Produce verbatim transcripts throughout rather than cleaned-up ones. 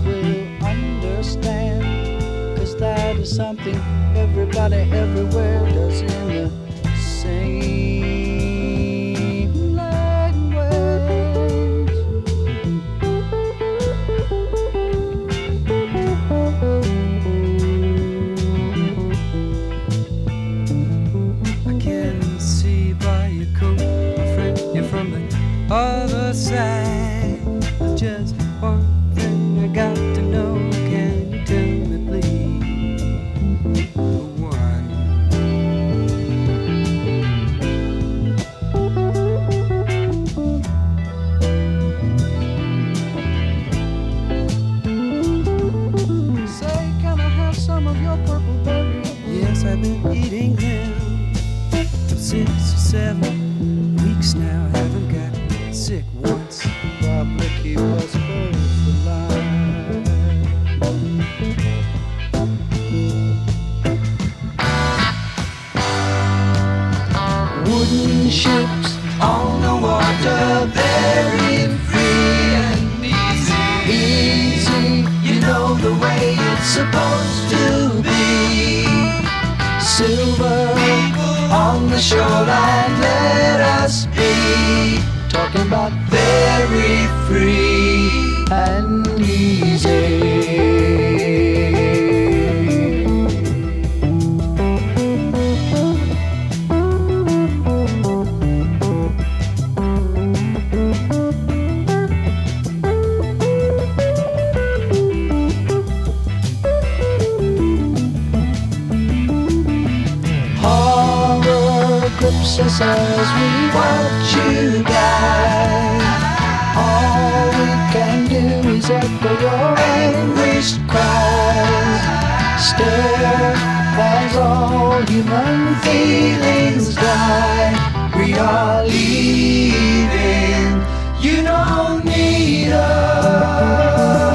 will understand, 'cause that is something everybody everywhere does in the same language. I can see by your coat, my friend, you're from the other side. There's just one thing I got to know. Can you tell me, please? One. Say, can I have some of your purple berries? Yes, I've been eating them for six or seven weeks now. I haven't got sick once. Probably keep us both alive. Wooden ships on the water, very free and easy. Easy, you know the way it's supposed to be. Silver on the shoreline, let us be. Talking about very free and easy. Horror grips us as we watch you die. All we can do is echo your anguished cries. Stare as all human feelings die. We are leaving, you don't need us.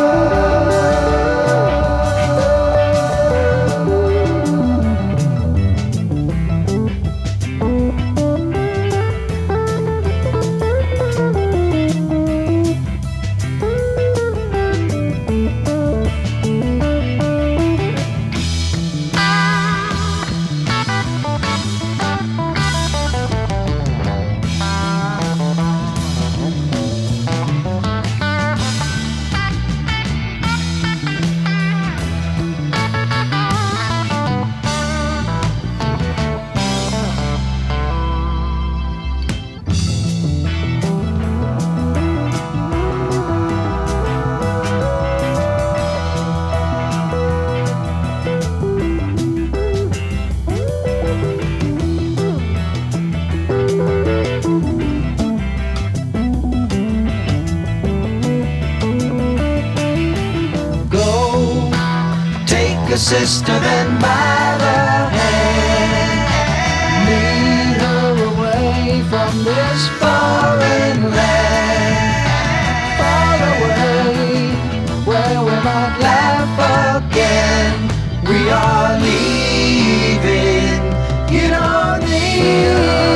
Your sister then by the hand, lead her away from this foreign land, far away where we might laugh again. We are leaving, you don't need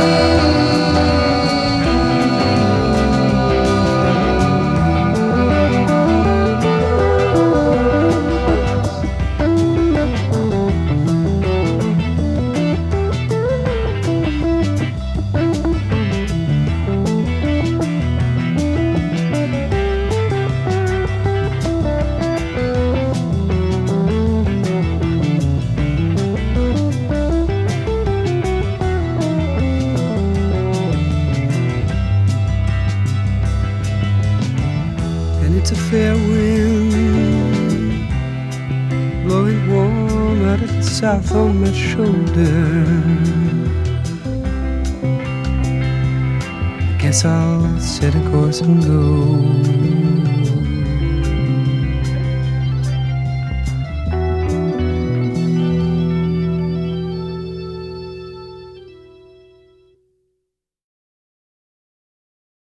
It's a fair wind blowing warm out of the south on my shoulder. I guess I'll set a course and go.